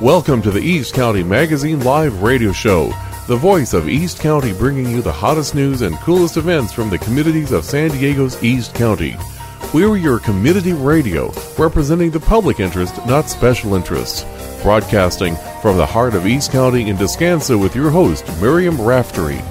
Welcome to the East County Magazine Live Radio Show, the voice of East County, bringing you the hottest news and coolest events from the communities of San Diego's East County. We're your community radio, representing the public interest, not special interests. Broadcasting from the heart of East County in Descanso with your host, Miriam Raftery.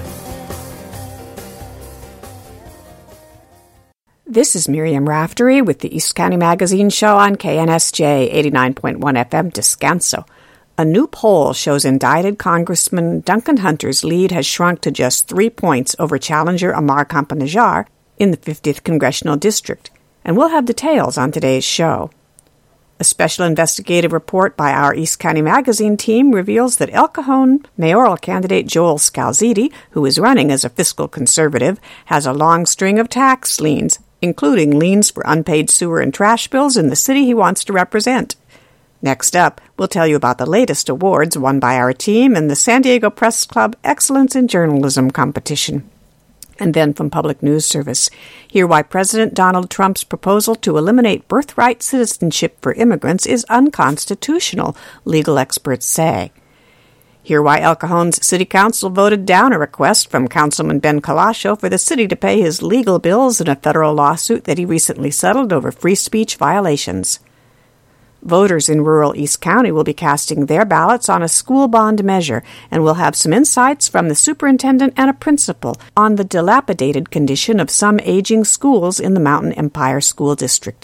This is Miriam Raftery with the East County Magazine Show on KNSJ 89.1 FM Descanso. A new poll shows indicted Congressman Duncan Hunter's lead has shrunk to just 3 points over challenger Amar Campa-Najjar in the 50th Congressional District, and we'll have details on today's show. A special investigative report by our East County Magazine team reveals that El Cajon mayoral candidate Joel Scalzitti, who is running as a fiscal conservative, has a long string of tax liens, including liens for unpaid sewer and trash bills in the city he wants to represent. Next up, we'll tell you about the latest awards won by our team in the San Diego Press Club Excellence in Journalism competition. And then from Public News Service, hear why President Donald Trump's proposal to eliminate birthright citizenship for immigrants is unconstitutional, legal experts say. Hear why El Cajon's City Council voted down a request from Councilman Ben Colacho for the city to pay his legal bills in a federal lawsuit that he recently settled over free speech violations. Voters in rural East County will be casting their ballots on a school bond measure, and we'll have some insights from the superintendent and a principal on the dilapidated condition of some aging schools in the Mountain Empire School District.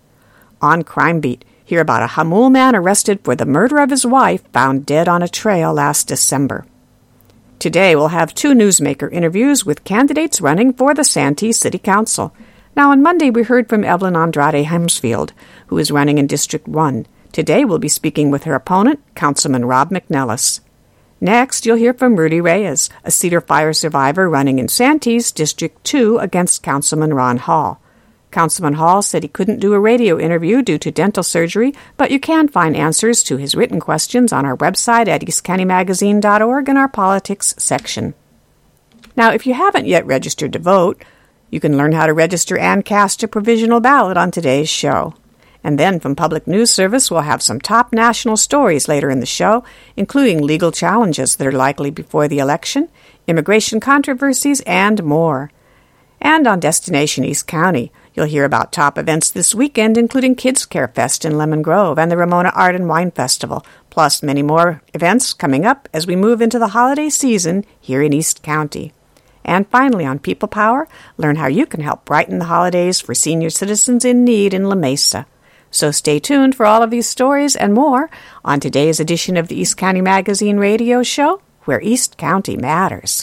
On Crime Beat, hear about a Jamul man arrested for the murder of his wife found dead on a trail last December. Today we'll have 2 newsmaker interviews with candidates running for the Santee City Council. Now, on Monday, we heard from Evelyn Andrade Hemsfield, who is running in District 1. Today, we'll be speaking with her opponent, Councilman Rob McNellis. Next, you'll hear from Rudy Reyes, a Cedar Fire survivor running in Santee's District 2 against Councilman Ron Hall. Councilman Hall said he couldn't do a radio interview due to dental surgery, but you can find answers to his written questions on our website at eastcountymagazine.org in our politics section. Now, if you haven't yet registered to vote, you can learn how to register and cast a provisional ballot on today's show. And then from Public News Service, we'll have some top national stories later in the show, including legal challenges that are likely before the election, immigration controversies, and more. And on Destination East County, you'll hear about top events this weekend, including Kids Care Fest in Lemon Grove and the Ramona Art and Wine Festival, plus many more events coming up as we move into the holiday season here in East County. And finally, on People Power, learn how you can help brighten the holidays for senior citizens in need in La Mesa. So stay tuned for all of these stories and more on today's edition of the East County Magazine Radio Show, where East County matters.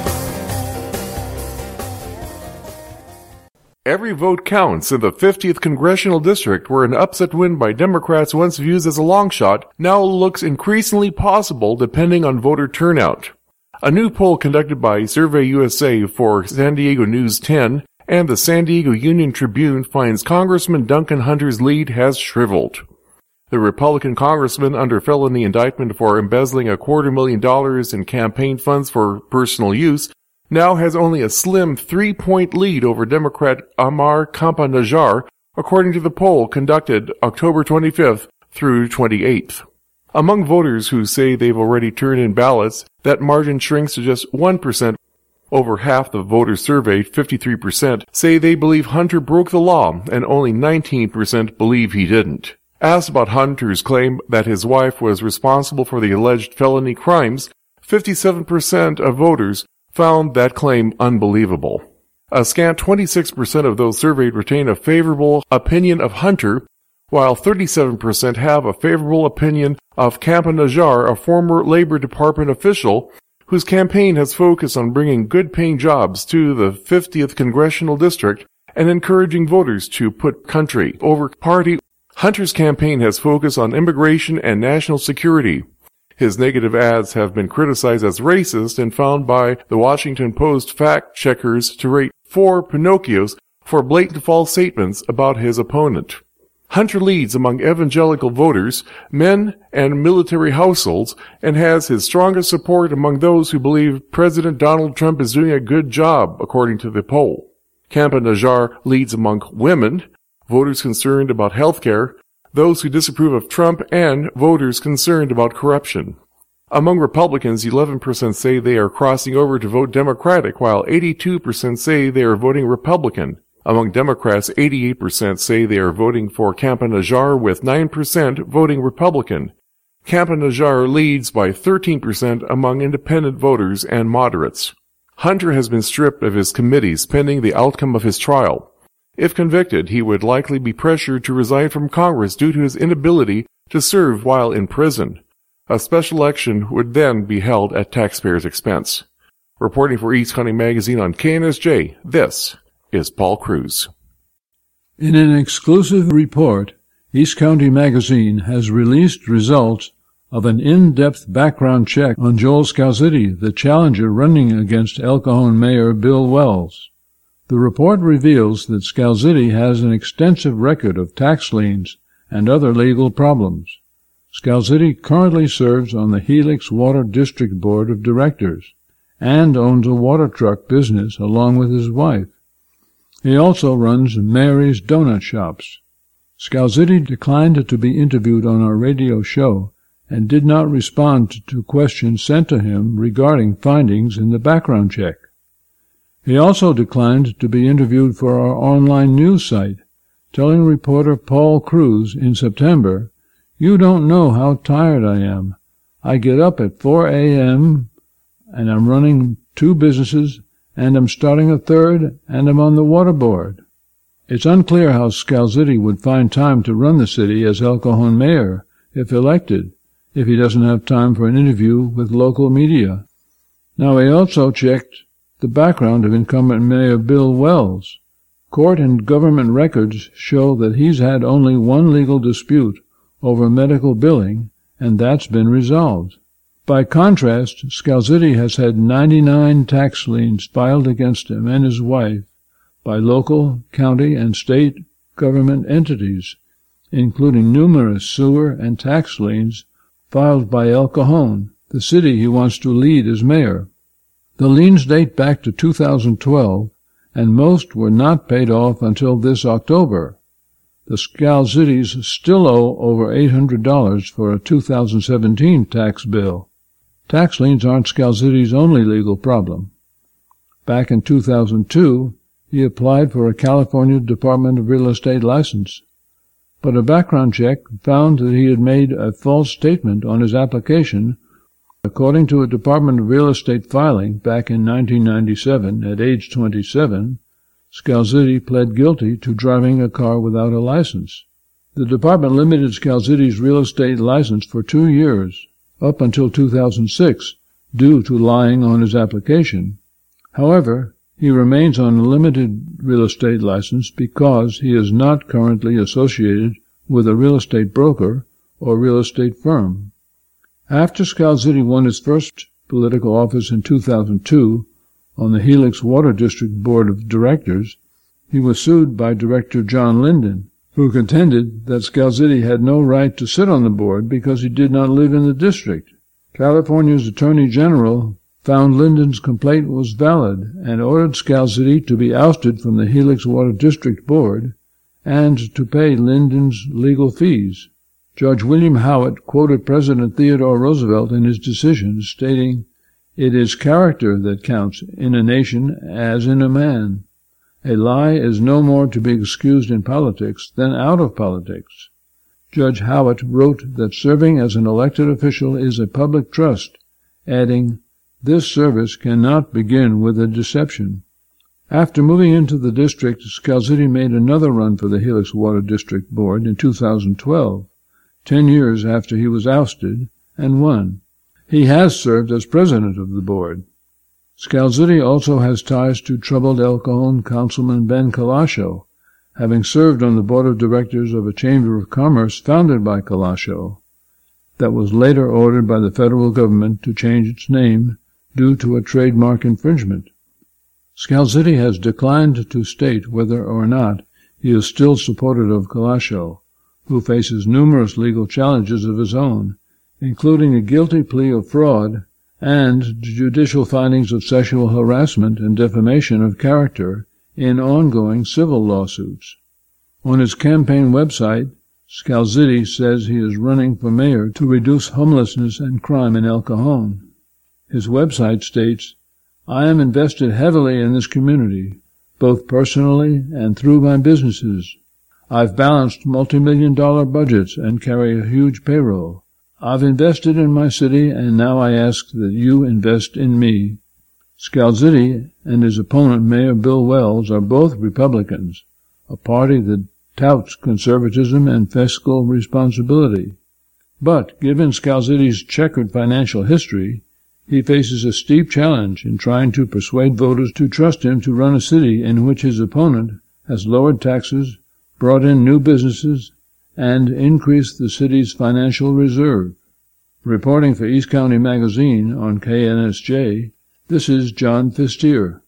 Every vote counts in the 50th Congressional District, where an upset win by Democrats once viewed as a long shot now looks increasingly possible depending on voter turnout. A new poll conducted by Survey USA for San Diego News 10 and the San Diego Union Tribune finds Congressman Duncan Hunter's lead has shriveled. The Republican congressman under felony indictment for embezzling $250,000 in campaign funds for personal use now has only a slim 3-point lead over Democrat Amar Campa-Najjar, according to the poll conducted October 25th through 28th. Among voters who say they've already turned in ballots, that margin shrinks to just 1%. Over half the voters surveyed, 53%, say they believe Hunter broke the law, and only 19% believe he didn't. Asked about Hunter's claim that his wife was responsible for the alleged felony crimes, 57% of voters found that claim unbelievable. A scant 26% of those surveyed retain a favorable opinion of Hunter, while 37% have a favorable opinion of Campa-Najjar, a former Labor Department official whose campaign has focused on bringing good-paying jobs to the 50th Congressional District and encouraging voters to put country over party. Hunter's campaign has focused on immigration and national security. His negative ads have been criticized as racist and found by the Washington Post fact-checkers to rate 4 Pinocchios for blatant false statements about his opponent. Hunter leads among evangelical voters, men, and military households, and has his strongest support among those who believe President Donald Trump is doing a good job, according to the poll. Campa-Najjar leads among women, voters concerned about health care, those who disapprove of Trump, and voters concerned about corruption. Among Republicans, 11% say they are crossing over to vote Democratic, while 82% say they are voting Republican. Among Democrats, 88% say they are voting for Campa-Najjar, with 9% voting Republican. Campa-Najjar leads by 13% among independent voters and moderates. Hunter has been stripped of his committees pending the outcome of his trial. If convicted, he would likely be pressured to resign from Congress due to his inability to serve while in prison. A special election would then be held at taxpayers' expense. Reporting for East County Magazine on KNSJ, this is Paul Cruz. In an exclusive report, East County Magazine has released results of an in-depth background check on Joel Scalzitti, the challenger running against El Cajon Mayor Bill Wells. The report reveals that Scalzitti has an extensive record of tax liens and other legal problems. Scalzitti currently serves on the Helix Water District Board of Directors and owns a water truck business along with his wife. He also runs Mary's Donut Shops. Scalzitti declined to be interviewed on our radio show and did not respond to questions sent to him regarding findings in the background check. He also declined to be interviewed for our online news site, telling reporter Paul Cruz in September, "You don't know how tired I am. I get up at 4 a.m. and I'm running 2 businesses, and I'm starting a third, and I'm on the water board." It's unclear how Scalzitti would find time to run the city as El Cajon mayor, if elected, if he doesn't have time for an interview with local media. Now, he also checked the background of incumbent Mayor Bill Wells. Court and government records show that he's had only one legal dispute over medical billing, and that's been resolved. By contrast, Scalzitti has had 99 tax liens filed against him and his wife by local, county, and state government entities, including numerous sewer and tax liens filed by El Cajon, the city he wants to lead as mayor. The liens date back to 2012, and most were not paid off until this October. The Scalzittis still owe over $800 for a 2017 tax bill. Tax liens aren't Scalzitti's only legal problem. Back in 2002, he applied for a California Department of Real Estate license, but a background check found that he had made a false statement on his application. According to a Department of Real Estate filing back in 1997, at age 27, Scalzitti pled guilty to driving a car without a license. The department limited Scalzitti's real estate license for 2 years, up until 2006, due to lying on his application. However, he remains on a limited real estate license because he is not currently associated with a real estate broker or real estate firm. After Scalzitti won his first political office in 2002 on the Helix Water District Board of Directors, he was sued by Director John Linden, who contended that Scalzitti had no right to sit on the board because he did not live in the district. California's Attorney General found Linden's complaint was valid and ordered Scalzitti to be ousted from the Helix Water District Board and to pay Linden's legal fees. Judge William Howitt quoted President Theodore Roosevelt in his decision, stating, "It is character that counts in a nation as in a man. A lie is no more to be excused in politics than out of politics." Judge Howitt wrote that serving as an elected official is a public trust, adding, "This service cannot begin with a deception." After moving into the district, Scalzitti made another run for the Helix Water District Board in 2012, 10 years after he was ousted, and won. He has served as president of the board. Scalzitti also has ties to troubled El Cajon Councilman Ben Colascio, having served on the board of directors of a chamber of commerce founded by Colascio that was later ordered by the federal government to change its name due to a trademark infringement. Scalzitti has declined to state whether or not he is still supportive of Colascio, who faces numerous legal challenges of his own, including a guilty plea of fraud and judicial findings of sexual harassment and defamation of character in ongoing civil lawsuits. On his campaign website, Scalzitti says he is running for mayor to reduce homelessness and crime in El Cajon. His website states, "I am invested heavily in this community, both personally and through my businesses. I've balanced multi-million-dollar budgets and carry a huge payroll. I've invested in my city, and now I ask that you invest in me." Scalzitti and his opponent, Mayor Bill Wells, are both Republicans, a party that touts conservatism and fiscal responsibility. But, given Scalzitti's checkered financial history, he faces a steep challenge in trying to persuade voters to trust him to run a city in which his opponent has lowered taxes, brought in new businesses, and increased the city's financial reserve. Reporting for East County Magazine on KNSJ, this is John Fistier.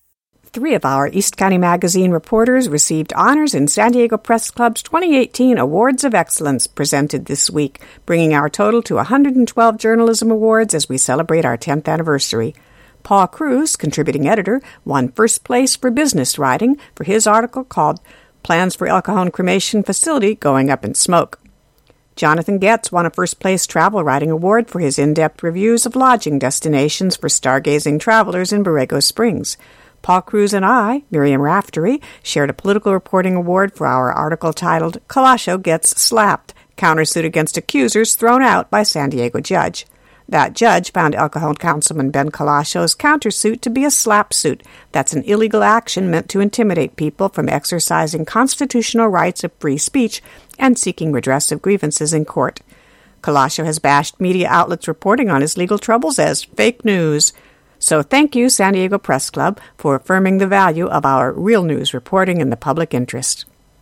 3 of our East County Magazine reporters received honors in San Diego Press Club's 2018 Awards of Excellence presented this week, bringing our total to 112 journalism awards as we celebrate our 10th anniversary. Paul Cruz, contributing editor, won first place for business writing for his article called Plans for El Cajon Cremation Facility Going Up in Smoke. Jonathan Getz won a first-place travel writing award for his in-depth reviews of lodging destinations for stargazing travelers in Borrego Springs. Paul Cruz and I, Miriam Raftery, shared a political reporting award for our article titled Colascio Gets Slapped, Countersuit Against Accusers Thrown Out by San Diego Judge. That judge found El Cajon Councilman Ben Colaccio's countersuit to be a slap suit. That's an illegal action meant to intimidate people from exercising constitutional rights of free speech and seeking redress of grievances in court. Colaccio has bashed media outlets reporting on his legal troubles as fake news. So thank you, San Diego Press Club, for affirming the value of our real news reporting in the public interest.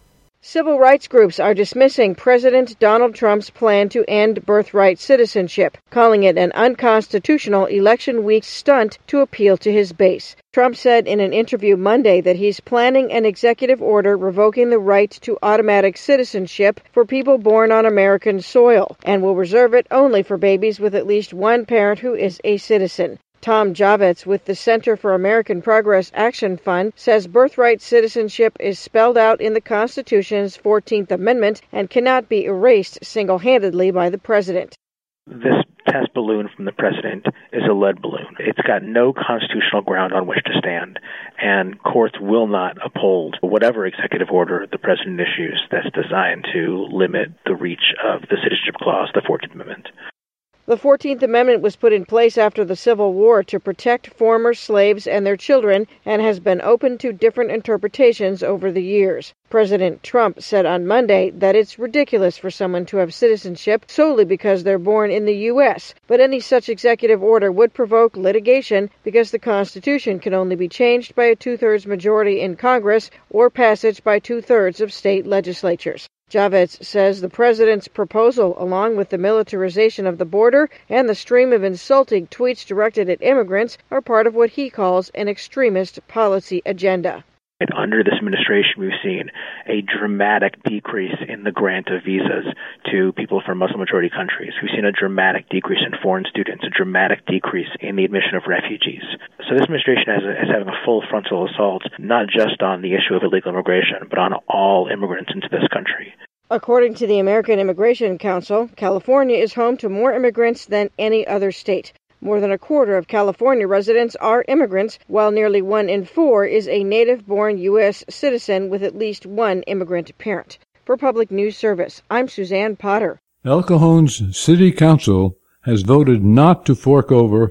Civil rights groups are dismissing President Donald Trump's plan to end birthright citizenship, calling it an unconstitutional election week stunt to appeal to his base. Trump said in an interview Monday that he's planning an executive order revoking the right to automatic citizenship for people born on American soil, and will reserve it only for babies with at least one parent who is a citizen. Tom Javits with the Center for American Progress Action Fund says birthright citizenship is spelled out in the Constitution's 14th Amendment and cannot be erased single-handedly by the president. This test balloon from the president is a lead balloon. It's got no constitutional ground on which to stand, and courts will not uphold whatever executive order the president issues that's designed to limit the reach of the citizenship clause, the 14th Amendment. The 14th Amendment was put in place after the Civil War to protect former slaves and their children and has been open to different interpretations over the years. President Trump said on Monday that it's ridiculous for someone to have citizenship solely because they're born in the U.S., but any such executive order would provoke litigation because the Constitution can only be changed by a two-thirds majority in Congress or passage by two-thirds of state legislatures. Javits says the president's proposal, along with the militarization of the border and the stream of insulting tweets directed at immigrants, are part of what he calls an extremist policy agenda. Under this administration, we've seen a dramatic decrease in the grant of visas to people from Muslim-majority countries. We've seen a dramatic decrease in foreign students, a dramatic decrease in the admission of refugees. So this administration is having a full frontal assault, not just on the issue of illegal immigration, but on all immigrants into this country. According to the American Immigration Council, California is home to more immigrants than any other state. More than a quarter of California residents are immigrants, while nearly 1 in 4 is a native-born U.S. citizen with at least one immigrant parent. For Public News Service, I'm Suzanne Potter. El Cajon's City Council has voted not to fork over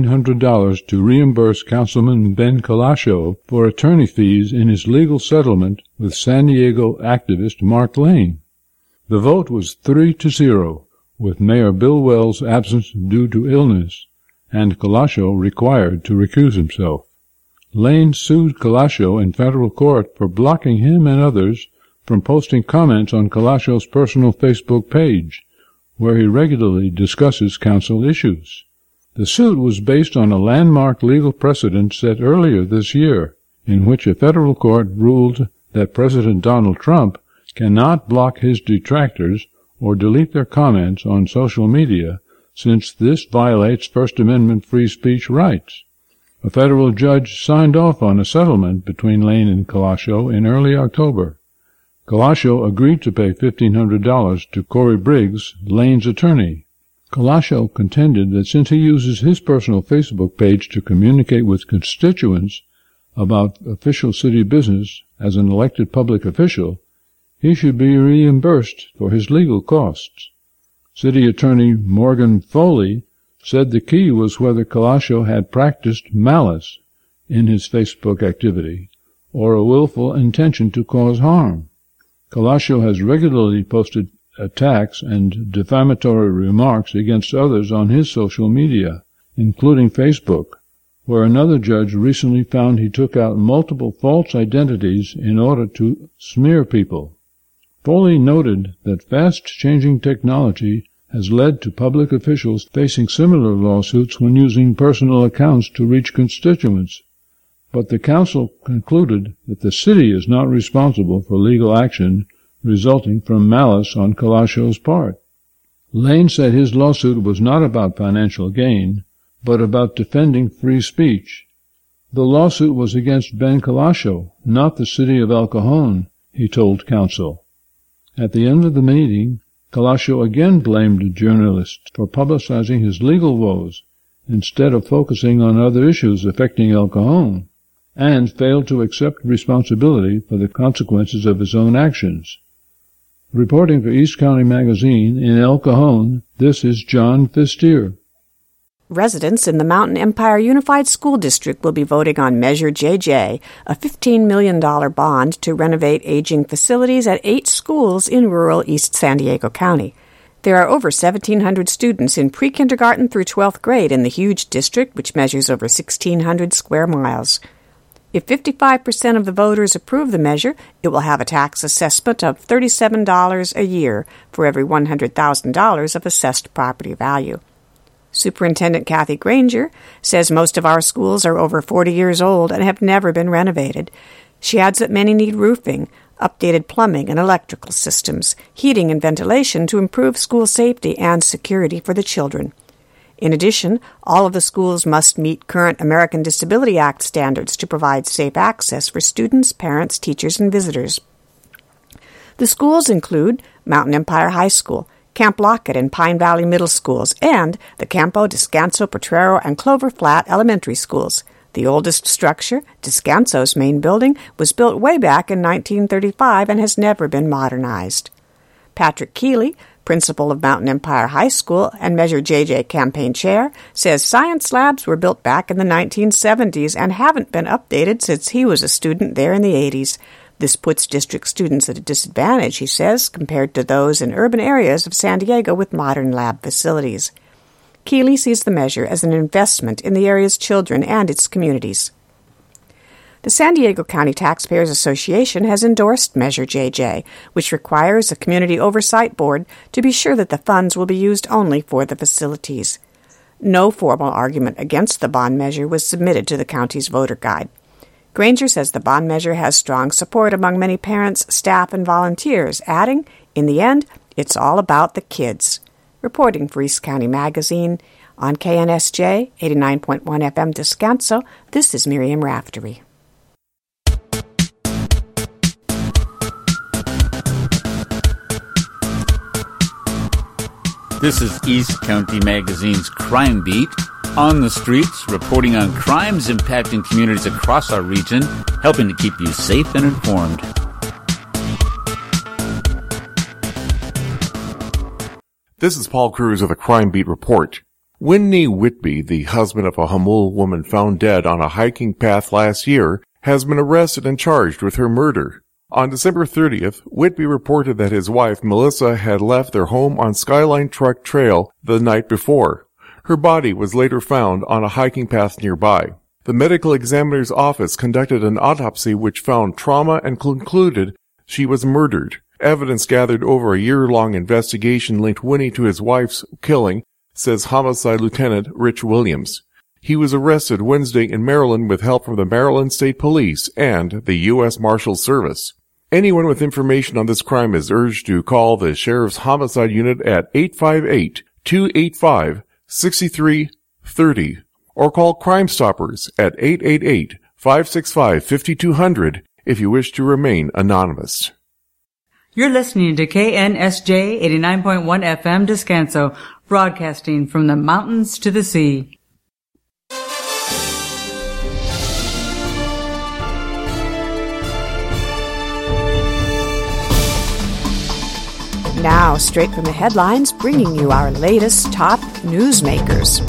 $1,500 to reimburse Councilman Ben Colaccio for attorney fees in his legal settlement with San Diego activist Mark Lane. The vote was 3-0, with Mayor Bill Wells' absence due to illness, and Colaccio required to recuse himself. Lane sued Colaccio in federal court for blocking him and others from posting comments on Colaccio's personal Facebook page, where he regularly discusses council issues. The suit was based on a landmark legal precedent set earlier this year, in which a federal court ruled that President Donald Trump cannot block his detractors or delete their comments on social media, since this violates First Amendment free speech rights. A federal judge signed off on a settlement between Lane and Colaccio in early October. Colascio agreed to pay $1,500 to Corey Briggs, Lane's attorney. Colascio contended that since he uses his personal Facebook page to communicate with constituents about official city business as an elected public official, he should be reimbursed for his legal costs. City Attorney Morgan Foley said the key was whether Colascio had practiced malice in his Facebook activity or a willful intention to cause harm. Colascio has regularly posted attacks and defamatory remarks against others on his social media, including Facebook, where another judge recently found he took out multiple false identities in order to smear people. Foley noted that fast-changing technology has led to public officials facing similar lawsuits when using personal accounts to reach constituents, but the council concluded that the city is not responsible for legal action resulting from malice on Colaccio's part. Lane said his lawsuit was not about financial gain, but about defending free speech. The lawsuit was against Ben Colascio, not the city of El Cajon, he told counsel. At the end of the meeting, Colascio again blamed journalists for publicizing his legal woes instead of focusing on other issues affecting El Cajon, and failed to accept responsibility for the consequences of his own actions. Reporting for East County Magazine in El Cajon, this is John Fistier. Residents in the Mountain Empire Unified School District will be voting on Measure JJ, a $15 million bond to renovate aging facilities at 8 schools in rural East San Diego County. There are over 1,700 students in pre-kindergarten through 12th grade in the huge district, which measures over 1,600 square miles. If 55% of the voters approve the measure, it will have a tax assessment of $37 a year for every $100,000 of assessed property value. Superintendent Kathy Granger says most of our schools are over 40 years old and have never been renovated. She adds that many need roofing, updated plumbing and electrical systems, heating and ventilation to improve school safety and security for the children. In addition, all of the schools must meet current American Disability Act standards to provide safe access for students, parents, teachers, and visitors. The schools include Mountain Empire High School, Camp Lockett and Pine Valley Middle Schools, and the Campo, Descanso, Potrero, and Clover Flat Elementary Schools. The oldest structure, Descanso's main building, was built way back in 1935 and has never been modernized. Patrick Keeley, principal of Mountain Empire High School and Measure JJ campaign chair, says science labs were built back in the 1970s and haven't been updated since he was a student there in the 80s. This puts district students at a disadvantage, he says, compared to those in urban areas of San Diego with modern lab facilities. Keeley sees the measure as an investment in the area's children and its communities. The San Diego County Taxpayers Association has endorsed Measure JJ, which requires a community oversight board to be sure that the funds will be used only for the facilities. No formal argument against the bond measure was submitted to the county's voter guide. Granger says the bond measure has strong support among many parents, staff, and volunteers, adding, in the end, it's all about the kids. Reporting for East County Magazine, on KNSJ 89.1 FM Descanso, this is Miriam Raftery. This is East County Magazine's Crime Beat. On the streets, reporting on crimes impacting communities across our region, helping to keep you safe and informed. This is Paul Cruz of the Crime Beat Report. Whitney Whitby, the husband of a Hamul woman found dead on a hiking path last year, has been arrested and charged with her murder. On December 30th, Whitby reported that his wife, Melissa, had left their home on Skyline Truck Trail the night before. Her body was later found on a hiking path nearby. The medical examiner's office conducted an autopsy which found trauma and concluded she was murdered. Evidence gathered over a year-long investigation linked Whitney to his wife's killing, says Homicide Lieutenant Rich Williams. He was arrested Wednesday in Maryland with help from the Maryland State Police and the U.S. Marshals Service. Anyone with information on this crime is urged to call the Sheriff's Homicide Unit at 858-285-6330 or call Crime Stoppers at 888-565-5200 if you wish to remain anonymous. You're listening to KNSJ 89.1 FM Descanso, broadcasting from the mountains to the sea. Now, straight from the headlines, bringing you our latest top newsmakers.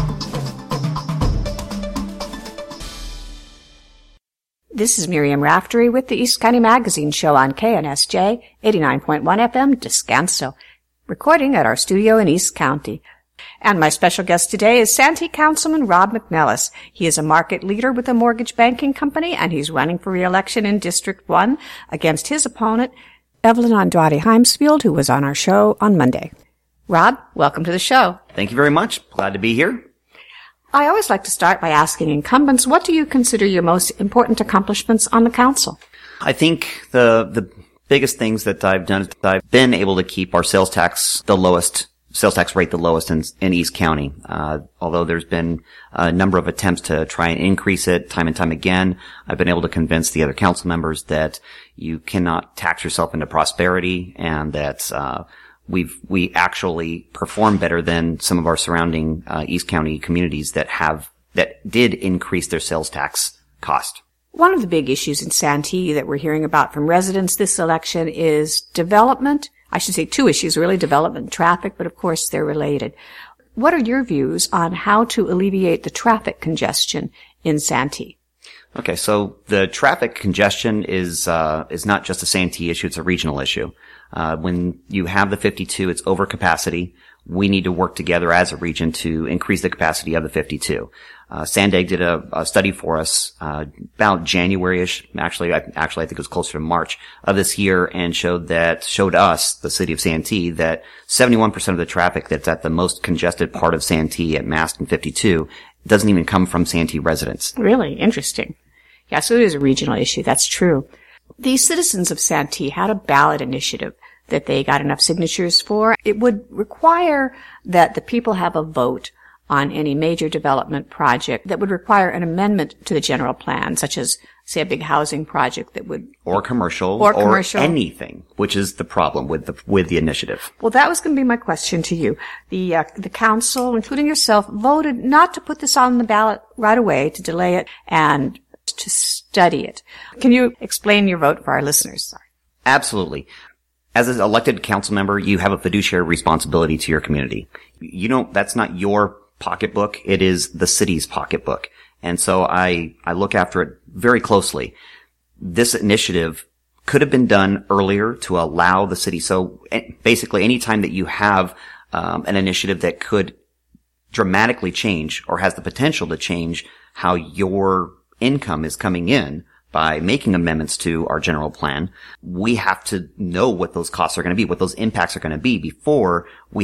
This is Miriam Raftery with the East County Magazine Show on KNSJ 89.1 FM Descanso, recording at our studio in East County. And my special guest today is Santee Councilman Rob McNellis. He is a market leader with a mortgage banking company, and he's running for re-election in District 1 against his opponent, Evelyn Andrade Heimsfield, who was on our show on Monday. Rob, welcome to the show. Thank you very much. Glad to be here. I always like to start by asking incumbents, what do you consider your most important accomplishments on the council? I think the biggest things that I've done is I've been able to keep our sales tax rate the lowest in East County. Although there's been a number of attempts to try and increase it time and time again, I've been able to convince the other council members that you cannot tax yourself into prosperity, and that we actually perform better than some of our surrounding East County communities that did increase their sales tax cost. One of the big issues in Santee that we're hearing about from residents this election is development. I should say two issues, really, development and traffic, but of course they're related. What are your views on how to alleviate the traffic congestion in Santee? Okay, so the traffic congestion is not just a Santee issue, it's a regional issue. When you have the 52, it's over capacity. We need to work together as a region to increase the capacity of the 52. Sandag did a study for us, about January-ish. Actually, I think it was closer to March of this year, and showed us, the city of Santee, that 71% of the traffic that's at the most congested part of Santee at Mast and 52 doesn't even come from Santee residents. Really interesting. Yeah, so it is a regional issue. That's true. The citizens of Santee had a ballot initiative that they got enough signatures for. It would require that the people have a vote on any major development project that would require an amendment to the general plan, such as, say, a big housing project that would... Or commercial. Or anything, which is the problem with the initiative. Well, that was going to be my question to you. The council, including yourself, voted not to put this on the ballot right away, to delay it and to study it. Can you explain your vote for our listeners? Sorry. Absolutely. As an elected council member, you have a fiduciary responsibility to your community. That's not your pocketbook. It is the city's pocketbook. And so I look after it very closely. This initiative could have been done earlier to allow the city. So basically, any time that you have an initiative that could dramatically change or has the potential to change how your income is coming in by making amendments to our general plan, we have to know what those costs are going to be, what those impacts are going to be before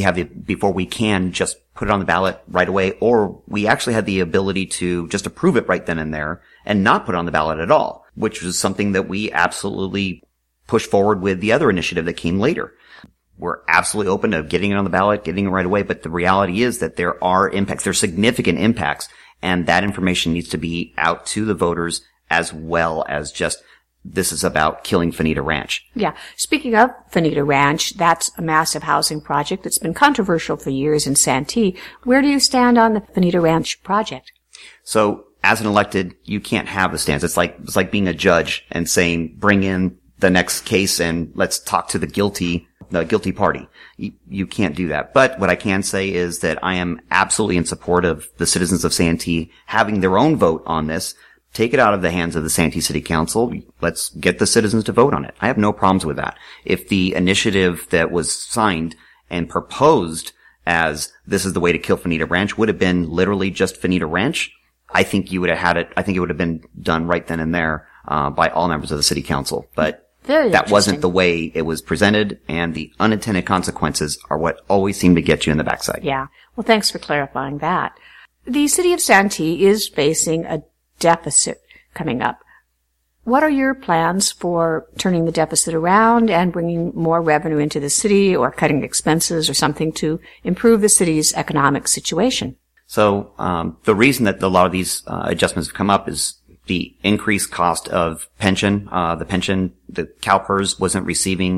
we can just put it on the ballot right away, or we actually have the ability to just approve it right then and there and not put it on the ballot at all, which was something that we absolutely pushed forward with the other initiative that came later. We're absolutely open to getting it on the ballot, getting it right away, but the reality is that there are impacts, there's significant impacts, and that information needs to be out to the voters, as well as just, this is about killing Fanita Ranch. Yeah. Speaking of Fanita Ranch, that's a massive housing project that's been controversial for years in Santee. Where do you stand on the Fanita Ranch project? So, as an elected, you can't have a stance. It's like being a judge and saying, bring in the next case and let's talk to the guilty party. You can't do that. But what I can say is that I am absolutely in support of the citizens of Santee having their own vote on this. Take it out of the hands of the Santee City Council. Let's get the citizens to vote on it. I have no problems with that. If the initiative that was signed and proposed as this is the way to kill Fanita Ranch would have been literally just Fanita Ranch, I think you would have had it. I think it would have been done right then and there by all members of the City Council. But that wasn't the way it was presented, and the unintended consequences are what always seem to get you in the backside. Yeah. Well, thanks for clarifying that. The city of Santee is facing a deficit coming up. What are your plans for turning the deficit around and bringing more revenue into the city, or cutting expenses or something to improve the city's economic situation? So the reason that a lot of these adjustments have come up is the increased cost of pension. The CalPERS wasn't receiving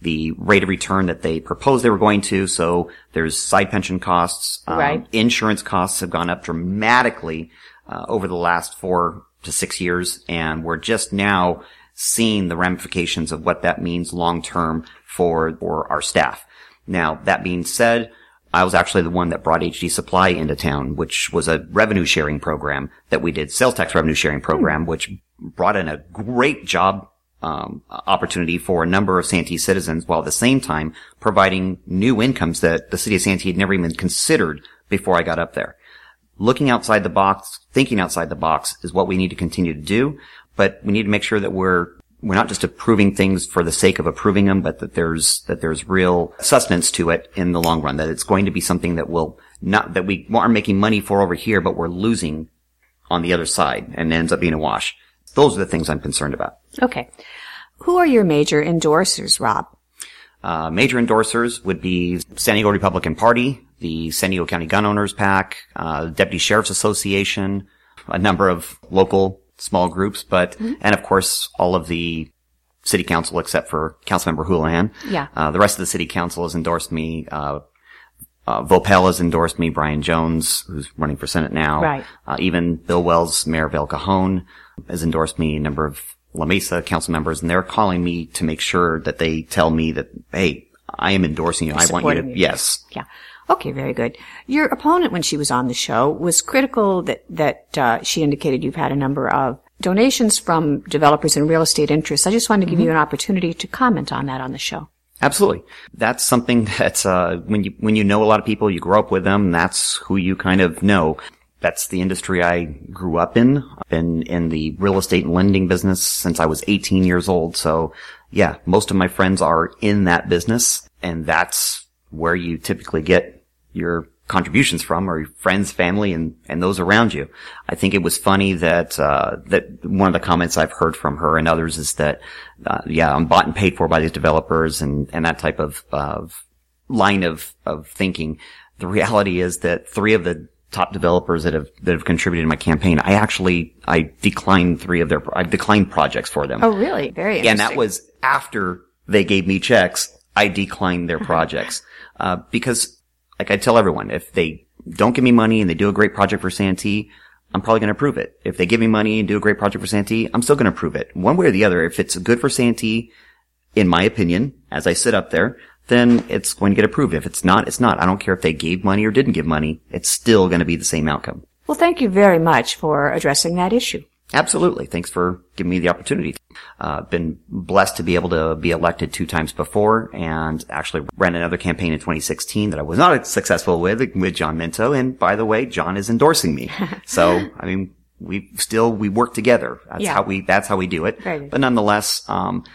the rate of return that they proposed they were going to. So there's side pension costs. Right. Insurance costs have gone up dramatically over the last 4 to 6 years. And we're just now seeing the ramifications of what that means long term for our staff. Now, that being said, I was actually the one that brought HD Supply into town, which was a revenue sharing program that we did, sales tax revenue sharing program, which brought in a great job opportunity for a number of Santee citizens, while at the same time providing new incomes that the city of Santee had never even considered before I got up there. Looking outside the box, thinking outside the box is what we need to continue to do, but we need to make sure that we're not just approving things for the sake of approving them, but that there's real sustenance to it in the long run, that it's going to be something that that we aren't making money for over here, but we're losing on the other side and ends up being a wash. Those are the things I'm concerned about. Okay. Who are your major endorsers, Rob? Major endorsers would be San Diego Republican Party, the San Diego County Gun Owners PAC, Deputy Sheriff's Association, a number of local small groups, and of course all of the city council except for Councilmember Houlihan. Yeah. The rest of the city council has endorsed me. Vopel has endorsed me. Brian Jones, who's running for Senate now. Right. Even Bill Wells, Mayor of El Cajon, has endorsed me. A number of La Mesa council members, and they're calling me to make sure that they tell me that, hey, I am endorsing you. I want you to, yes. Yeah. Okay, very good. Your opponent, when she was on the show, was critical that she indicated you've had a number of donations from developers and real estate interests. I just wanted to give you an opportunity to comment on that on the show. Absolutely. That's something that, when you know a lot of people, you grow up with them, that's who you kind of know. That's the industry I grew up in. I've been in the real estate and lending business since I was 18 years old. So yeah, most of my friends are in that business, and that's where you typically get your contributions from, or your friends, family, and those around you. I think it was funny that one of the comments I've heard from her and others is that, I'm bought and paid for by these developers and that type of line of thinking. The reality is that 3 of the top developers that have contributed to my campaign, I declined I've declined projects for them. Oh, really? Very interesting. And that was after they gave me checks. I declined their projects, because like I tell everyone, if they don't give me money and they do a great project for Santee, I'm probably going to approve it. If they give me money and do a great project for Santee, I'm still going to approve it. One way or the other, if it's good for Santee, in my opinion, as I sit up there, then it's going to get approved. If it's not, it's not. I don't care if they gave money or didn't give money. It's still going to be the same outcome. Well, thank you very much for addressing that issue. Absolutely. Thanks for giving me the opportunity. Been blessed to be able to be elected 2 times before, and actually ran another campaign in 2016 that I was not successful with John Minto. And by the way, John is endorsing me. So, I mean, we work together. That's how we do it. Very good. But nonetheless,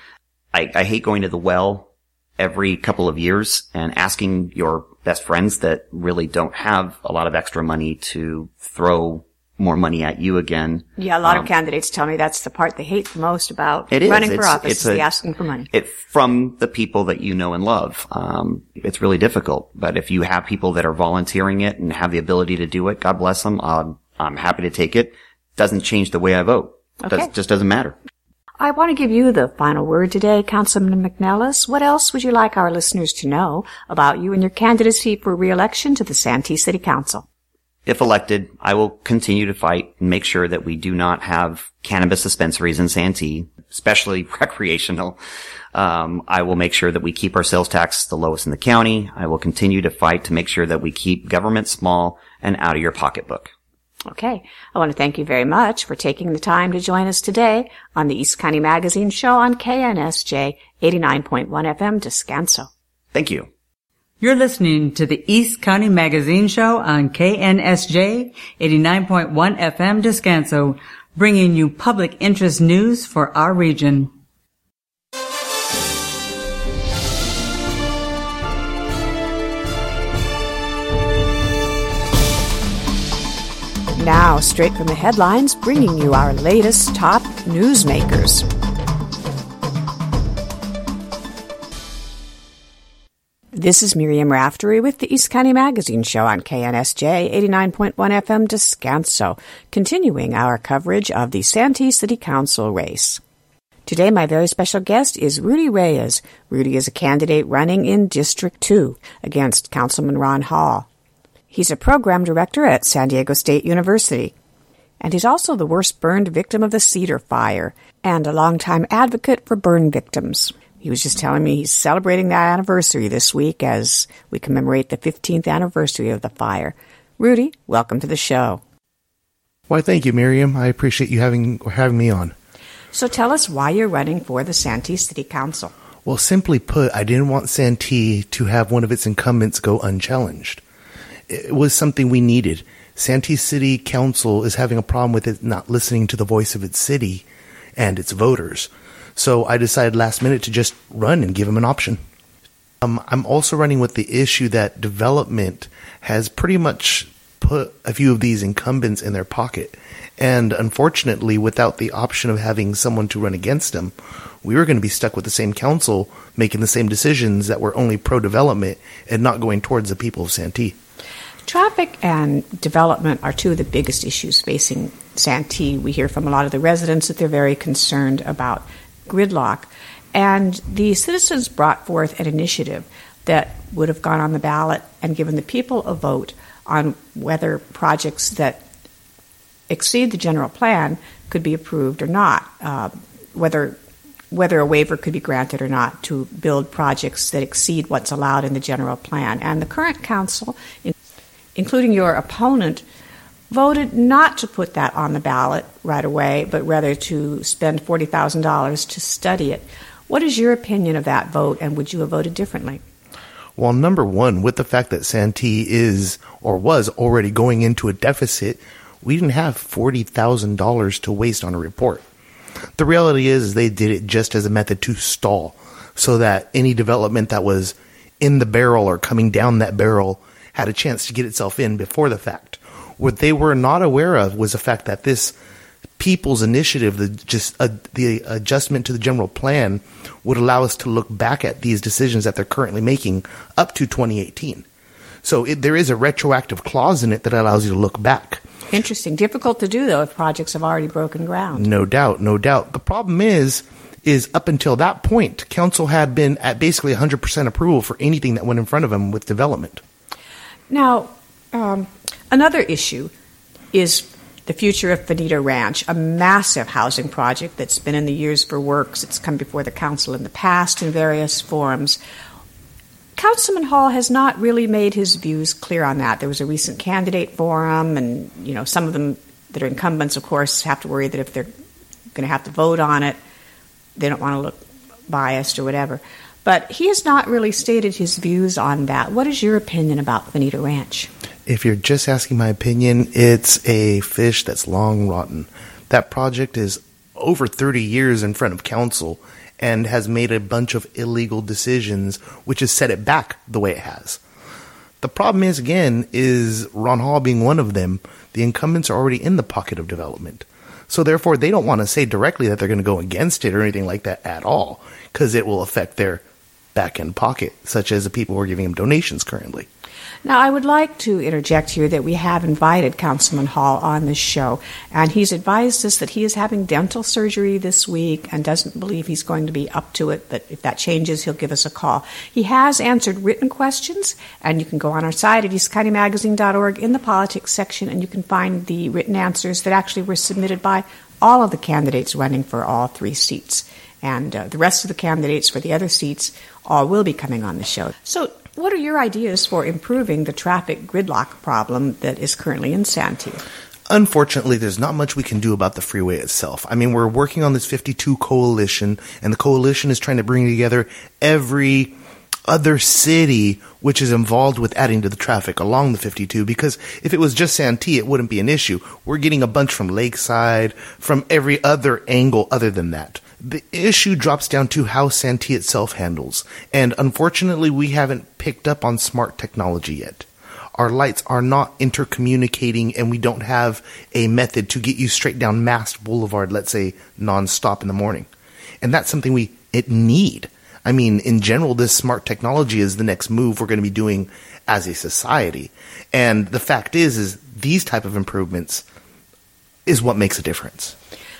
I hate going to the well every couple of years and asking your best friends that really don't have a lot of extra money to throw more money at you again. Yeah, a lot of candidates tell me that's the part they hate the most about running for office, is the asking for money. From the people that you know and love. It's really difficult. But if you have people that are volunteering it and have the ability to do it, God bless them. I'm happy to take it. Doesn't change the way I vote. Okay. Just doesn't matter. I want to give you the final word today, Councilman McNellis. What else would you like our listeners to know about you and your candidacy for re-election to the Santee City Council? If elected, I will continue to fight and make sure that we do not have cannabis dispensaries in Santee, especially recreational. I will make sure that we keep our sales tax the lowest in the county. I will continue to fight to make sure that we keep government small and out of your pocketbook. Okay. I want to thank you very much for taking the time to join us today on the East County Magazine Show on KNSJ 89.1 FM Descanso. Thank you. You're listening to the East County Magazine Show on KNSJ 89.1 FM Descanso, bringing you public interest news for our region. Now, straight from the headlines, bringing you our latest top newsmakers. This is Miriam Raftery with the East County Magazine Show on KNSJ 89.1 FM Descanso, continuing our coverage of the Santee City Council race. Today, my very special guest is Rudy Reyes. Rudy is a candidate running in District 2 against Councilman Ron Hall. He's a program director at San Diego State University. And he's also the worst burned victim of the Cedar Fire and a longtime advocate for burn victims. He was just telling me he's celebrating that anniversary this week as we commemorate the 15th anniversary of the fire. Rudy, welcome to the show. Why, thank you, Miriam. I appreciate you having me on. So tell us why you're running for the Santee City Council. Well, simply put, I didn't want Santee to have one of its incumbents go unchallenged. It was something we needed. Santee City Council is having a problem with it not listening to the voice of its city and its voters. So I decided last minute to just run and give them an option. I'm also running with the issue that development has pretty much put a few of these incumbents in their pocket. And unfortunately, without the option of having someone to run against them, we were going to be stuck with the same council making the same decisions that were only pro-development and not going towards the people of Santee. Traffic and development are two of the biggest issues facing Santee. We hear from a lot of the residents that they're very concerned about gridlock. And the citizens brought forth an initiative that would have gone on the ballot and given the people a vote on whether projects that exceed the general plan could be approved or not, whether a waiver could be granted or not to build projects that exceed what's allowed in the general plan. And the current council, including your opponent, voted not to put that on the ballot right away, but rather to spend $40,000 to study it. What is your opinion of that vote, and would you have voted differently? Well, number one, with the fact that Santee is or was already going into a deficit, we didn't have $40,000 to waste on a report. The reality is they did it just as a method to stall so that any development that was in the barrel or coming down that barrel had a chance to get itself in before the fact. What they were not aware of was the fact that this people's initiative, the adjustment to the general plan, would allow us to look back at these decisions that they're currently making up to 2018. So there is a retroactive clause in it that allows you to look back. Interesting. Difficult to do, though, if projects have already broken ground. No doubt, no doubt. The problem is up until that point, council had been at basically 100% approval for anything that went in front of them with development. Now, another issue is the future of Bonita Ranch, a massive housing project that's been in the years for works. It's come before the council in the past in various forums. Councilman Hall has not really made his views clear on that. There was a recent candidate forum, and some of them that are incumbents, of course, have to worry that if they're going to have to vote on it, they don't want to look biased or whatever. But he has not really stated his views on that. What is your opinion about Bonita Ranch? If you're just asking my opinion, it's a fish that's long rotten. That project is over 30 years in front of council and has made a bunch of illegal decisions, which has set it back the way it has. The problem is, again, is Ron Hall being one of them. The incumbents are already in the pocket of development. So therefore, they don't want to say directly that they're going to go against it or anything like that at all, because it will affect their back-end pocket, such as the people who are giving them donations currently. Now, I would like to interject here that we have invited Councilman Hall on this show, and he's advised us that he is having dental surgery this week and doesn't believe he's going to be up to it, but if that changes, he'll give us a call. He has answered written questions, and you can go on our site at eastcountymagazine.org in the politics section, and you can find the written answers that actually were submitted by all of the candidates running for all three seats. And the rest of the candidates for the other seats all will be coming on the show. So what are your ideas for improving the traffic gridlock problem that is currently in Santee? Unfortunately, there's not much we can do about the freeway itself. I mean, we're working on this 52 coalition, and the coalition is trying to bring together every other city which is involved with adding to the traffic along the 52, because if it was just Santee, it wouldn't be an issue. We're getting a bunch from Lakeside, from every other angle other than that. The issue drops down to how Santee itself handles, and unfortunately we haven't picked up on smart technology yet. Our lights are not intercommunicating, and we don't have a method to get you straight down Mast Boulevard, let's say, non-stop in the morning. And that's something we need. I mean, in general, this smart technology is the next move we're going to be doing as a society. And the fact is these type of improvements is what makes a difference.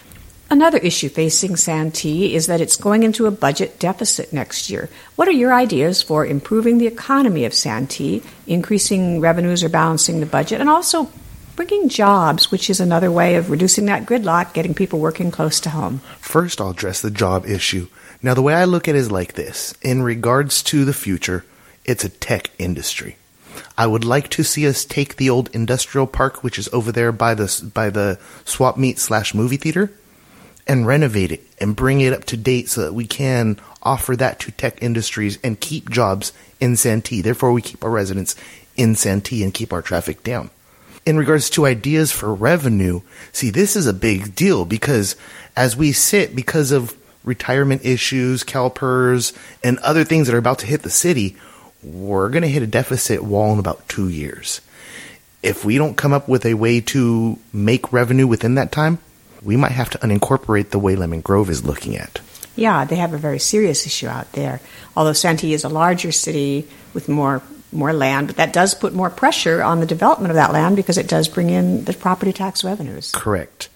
Another issue facing Santee is that it's going into a budget deficit next year. What are your ideas for improving the economy of Santee, increasing revenues or balancing the budget, and also bringing jobs, which is another way of reducing that gridlock, getting people working close to home? First, I'll address the job issue. Now, the way I look at it is like this. In regards to the future, it's a tech industry. I would like to see us take the old industrial park, which is over there by the swap meet / movie theater, and renovate it and bring it up to date so that we can offer that to tech industries and keep jobs in Santee. Therefore, we keep our residents in Santee and keep our traffic down. In regards to ideas for revenue, see, this is a big deal because as we sit, because of retirement issues, CalPERS, and other things that are about to hit the city, we're going to hit a deficit wall in about 2 years. If we don't come up with a way to make revenue within that time, we might have to unincorporate the way Lemon Grove is looking at. Yeah, they have a very serious issue out there. Although Santee is a larger city with more land, but that does put more pressure on the development of that land because it does bring in the property tax revenues. Correct.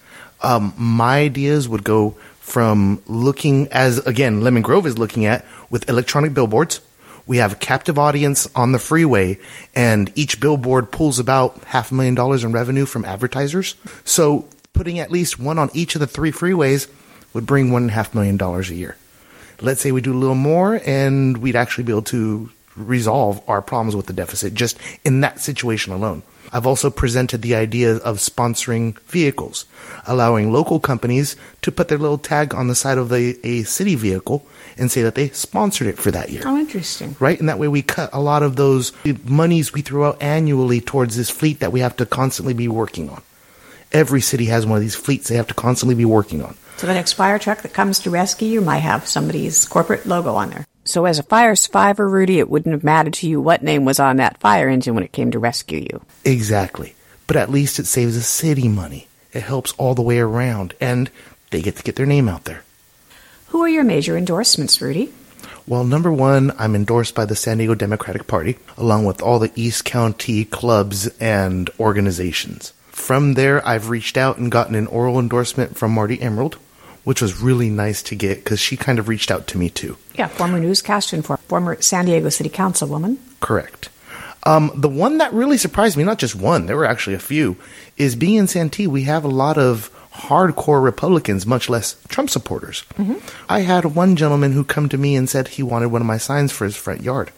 My ideas would go from looking, as again Lemon Grove is looking at, with electronic billboards. We have a captive audience on the freeway, and each billboard pulls about $500,000 in revenue from advertisers. So putting at least one on each of the 3 freeways would bring $1.5 million a year. Let's say we do a little more, and we'd actually be able to resolve our problems with the deficit just in that situation alone. I've also presented the idea of sponsoring vehicles, allowing local companies to put their little tag on the side of a city vehicle and say that they sponsored it for that year. Oh, interesting. Right? And that way we cut a lot of those monies we throw out annually towards this fleet that we have to constantly be working on. Every city has one of these fleets they have to constantly be working on. So the next fire truck that comes to rescue you might have somebody's corporate logo on there. So as a fire survivor, Rudy, it wouldn't have mattered to you what name was on that fire engine when it came to rescue you. Exactly. But at least it saves the city money. It helps all the way around, and they get to get their name out there. Who are your major endorsements, Rudy? Well, number one, I'm endorsed by the San Diego Democratic Party, along with all the East County clubs and organizations. From there, I've reached out and gotten an oral endorsement from Marty Emerald, which was really nice to get because she kind of reached out to me too. Yeah, former newscaster and former San Diego City Councilwoman. Correct. The one that really surprised me, not just one, there were actually a few, is being in Santee, we have a lot of hardcore Republicans, much less Trump supporters. Mm-hmm. I had one gentleman who come to me and said he wanted one of my signs for his front yard.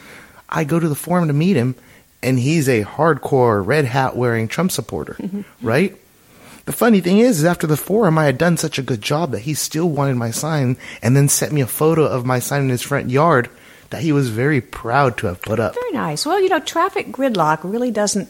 I go to the forum to meet him, and he's a hardcore red hat wearing Trump supporter, right? The funny thing is after the forum, I had done such a good job that he still wanted my sign and then sent me a photo of my sign in his front yard that he was very proud to have put up. Very nice. Well, traffic gridlock really doesn't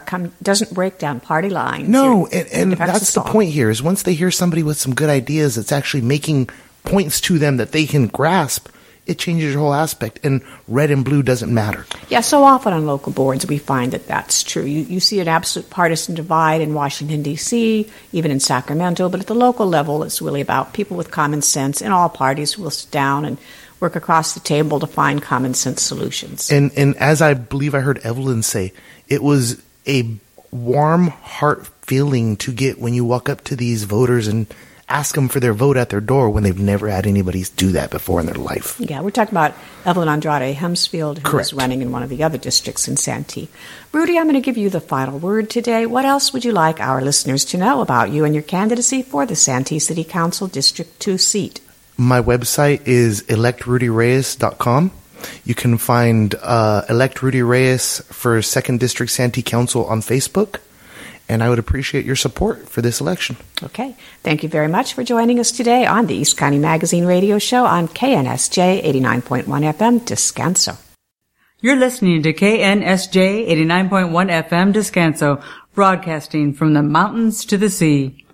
break down party lines. No, and that's the point here is once they hear somebody with some good ideas that's actually making points to them that they can grasp, it changes your whole aspect, and red and blue doesn't matter. Yeah, so often on local boards we find that that's true. You see an absolute partisan divide in Washington, D.C., even in Sacramento, but at the local level it's really about people with common sense in all parties who will sit down and work across the table to find common sense solutions. And as I believe I heard Evelyn say, it was a warm heart feeling to get when you walk up to these voters and ask them for their vote at their door when they've never had anybody do that before in their life. Yeah, we're talking about Evelyn Andrade Hemsfield, who Correct. is running in one of the other districts in Santee. Rudy, I'm going to give you the final word today. What else would you like our listeners to know about you and your candidacy for the Santee City Council District 2 seat? My website is electrudyreyes.com. You can find Elect Rudy Reyes for 2nd District Santee Council on Facebook. And I would appreciate your support for this election. Okay. Thank you very much for joining us today on the East County Magazine radio show on KNSJ 89.1 FM Descanso. You're listening to KNSJ 89.1 FM Descanso, broadcasting from the mountains to the sea.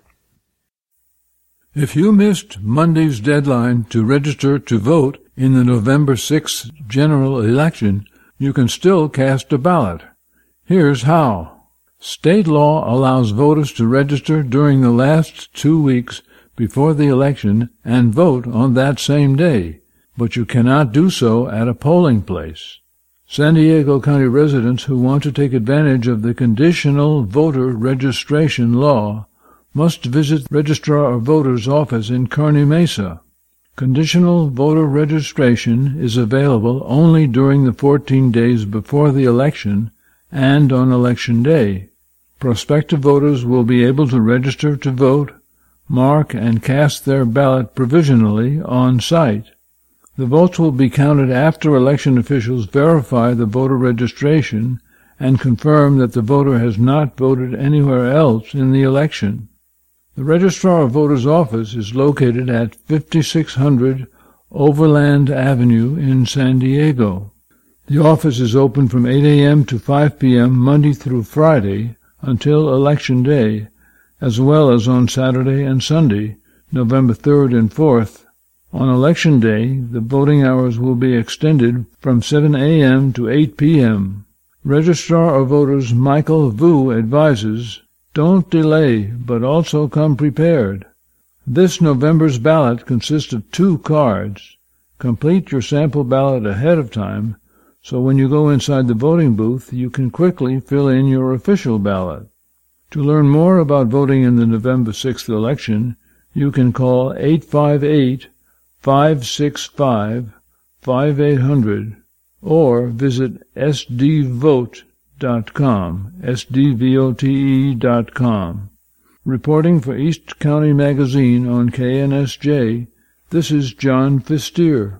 If you missed Monday's deadline to register to vote in the November 6th general election, you can still cast a ballot. Here's how. State law allows voters to register during the last 2 weeks before the election and vote on that same day, but you cannot do so at a polling place. San Diego County residents who want to take advantage of the conditional voter registration law must visit Registrar of Voters' office in Kearny Mesa. Conditional voter registration is available only during the 14 days before the election and on Election Day. Prospective voters will be able to register to vote, mark, and cast their ballot provisionally on site. The votes will be counted after election officials verify the voter registration and confirm that the voter has not voted anywhere else in the election. The Registrar of Voters' office is located at 5600 Overland Avenue in San Diego. The office is open from 8 a.m. to 5 p.m. Monday through Friday until Election Day, as well as on Saturday and Sunday, November 3rd and 4th. On Election Day, the voting hours will be extended from 7 a.m. to 8 p.m. Registrar of Voters Michael Vu advises, "Don't delay, but also come prepared." This November's ballot consists of 2 cards. Complete your sample ballot ahead of time, so when you go inside the voting booth, you can quickly fill in your official ballot. To learn more about voting in the November 6th election, you can call 858-565-5800 or visit sdvote.com, sdvote.com. Reporting for East County Magazine on KNSJ, this is John Fistier.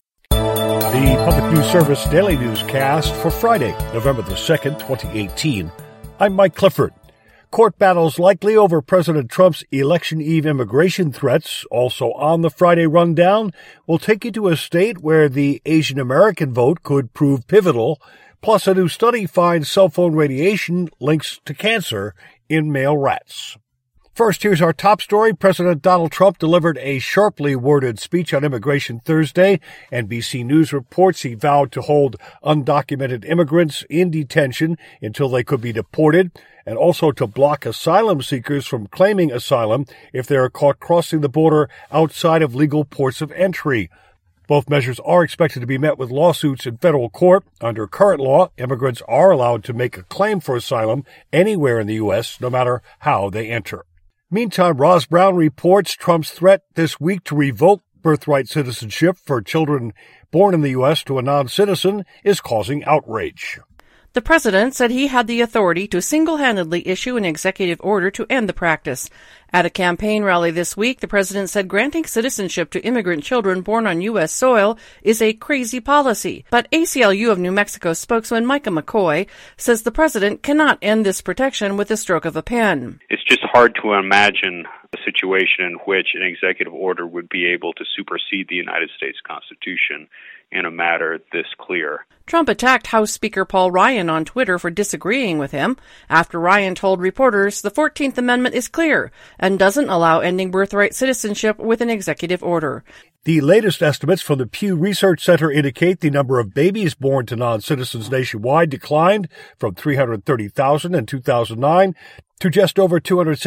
The Public News Service Daily Newscast for Friday, November the 2nd, 2018. I'm Mike Clifford. Court battles likely over President Trump's election eve immigration threats, also on the Friday rundown, will take you to a state where the Asian American vote could prove pivotal, plus a new study finds cell phone radiation links to cancer in male rats. First, here's our top story. President Donald Trump delivered a sharply worded speech on immigration Thursday. NBC News reports he vowed to hold undocumented immigrants in detention until they could be deported, and also to block asylum seekers from claiming asylum if they are caught crossing the border outside of legal ports of entry. Both measures are expected to be met with lawsuits in federal court. Under current law, immigrants are allowed to make a claim for asylum anywhere in the U.S., no matter how they enter. Meantime, Roz Brown reports Trump's threat this week to revoke birthright citizenship for children born in the U.S. to a non-citizen is causing outrage. The president said he had the authority to single-handedly issue an executive order to end the practice. At a campaign rally this week, the president said granting citizenship to immigrant children born on U.S. soil is a crazy policy. But ACLU of New Mexico spokesman Micah McCoy says the president cannot end this protection with the stroke of a pen. It's just hard to imagine a situation in which an executive order would be able to supersede the United States Constitution in a matter this clear. Trump attacked House Speaker Paul Ryan on Twitter for disagreeing with him after Ryan told reporters the 14th Amendment is clear and doesn't allow ending birthright citizenship with an executive order. The latest estimates from the Pew Research Center indicate the number of babies born to non-citizens nationwide declined from 330,000 in 2009 to just over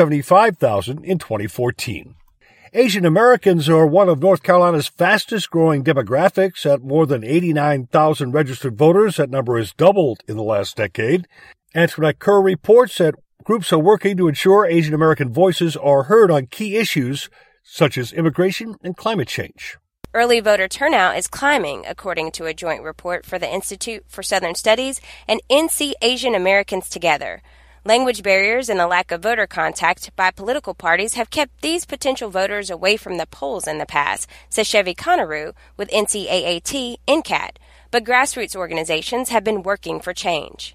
275,000 in 2014. Asian Americans are one of North Carolina's fastest-growing demographics at more than 89,000 registered voters. That number has doubled in the last decade. Antoinette Kerr reports that groups are working to ensure Asian American voices are heard on key issues such as immigration and climate change. Early voter turnout is climbing, according to a joint report for the Institute for Southern Studies and NC Asian Americans Together. Language barriers and a lack of voter contact by political parties have kept these potential voters away from the polls in the past, says Chevy Conneru with NCAAT NCAT. But grassroots organizations have been working for change.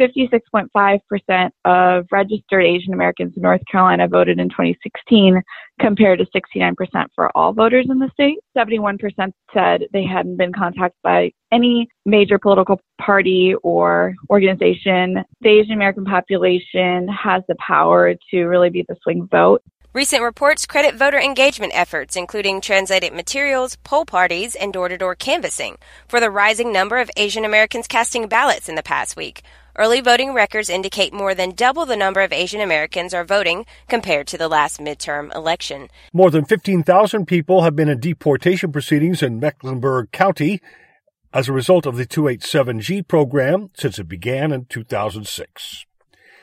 56.5% of registered Asian Americans in North Carolina voted in 2016, compared to 69% for all voters in the state. 71% said they hadn't been contacted by any major political party or organization. The Asian American population has the power to really be the swing vote. Recent reports credit voter engagement efforts, including translated materials, poll parties, and door-to-door canvassing, for the rising number of Asian Americans casting ballots in the past week. Early voting records indicate more than double the number of Asian Americans are voting compared to the last midterm election. More than 15,000 people have been in deportation proceedings in Mecklenburg County as a result of the 287G program since it began in 2006.